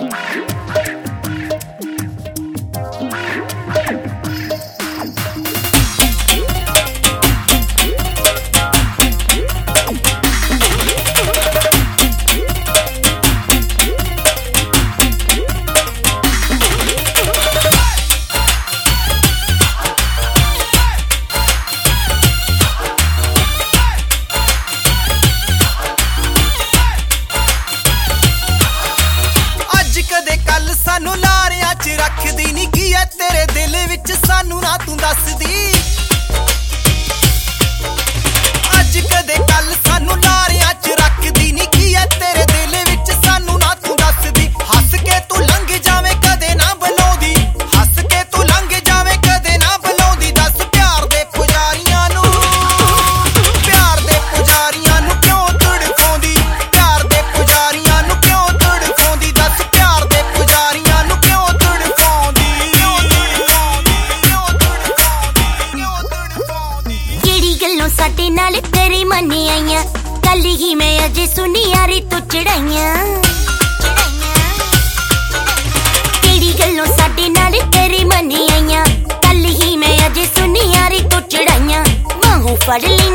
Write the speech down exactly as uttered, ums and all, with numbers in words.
सानू लारियां च रखदी नी की है तेरे दिल विच सानू ना तू दसदी अज कदे कल सानू लारियां च रखदी नी की है तेरे दिल विच सानू ना तू दसदी हस के तू लंघ जावे कदे ना बुलाउंदी हस के तू लंघ जावे कदे ना बुलाउंदी दस प्यार दे पुजारियां नू प्यार दे पुजारियां नू क्यों तड़पाउंदी प्यार दे पुजारियां नू क्यों तड़पाउंदी दस प्यार दे पुजारियां नू क्यों तड़पाउंदी क्यों तड़पाउंदी क्यों तड़पाउंदी क्यों तड़पाउंदी केड़ी गल्लों साडे नाल तेरे मने आईयां कल ही मैं अजे सुनी यारी तू चढ़ाइयां केड़ी गल्लों साडे नाल तेरे मने आईयां कल ही मैं अजे सुनी यारी तू चढ़ाइयां बाहों फड़ ली